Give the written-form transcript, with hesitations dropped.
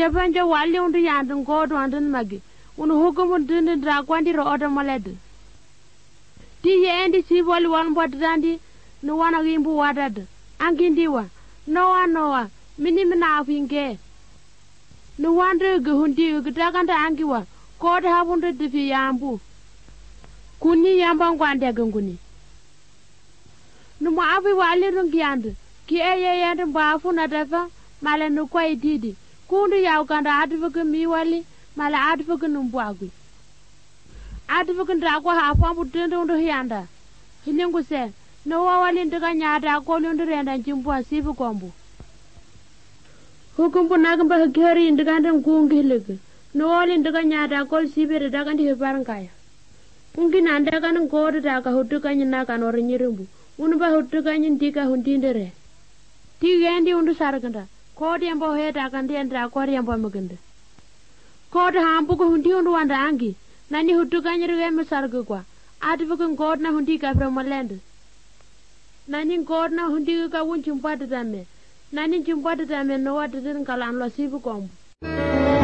jepanja wali undu yandun God wandun magi unu hukumun dindin drakwandi ro oda maled ti yendi siboli wan bodandi no wana gimbu wadad angindiwa noa mini mina afinge no wande guhundi gudaganda angiwa God habundu difi yambu kuni yamba ngwande gunguni no maafi wali rungiand ki yende bafu na dafa mala no kwai didi kundu yaw kanda advuke miwali mala advuke numbwagwi advuke ndakwa hafa mutendo ndo hianda hilingu se no wawali ndika nyada ko lundu renda jimbwa sibu kombu hukumbu nagamba gari ndika ngungi hilege no wali ndika nyada ko sibere daga ndi hebarangaya ungi nanda kan ngodo daga hutuka nyina kan orinyirumbu unba hutuka nyindika hundindere ti yendi undu saraganda kodi yambo heta kandi endra kodi yambo mugende kodi hambu ko hundi undu wanda angi nani hutuka nyirwe mesargu kwa advuke ngod na hundi ka promalend nani ngod na hundi ka wunchum padame nani chum padame no wadden kalan lo sibu kombu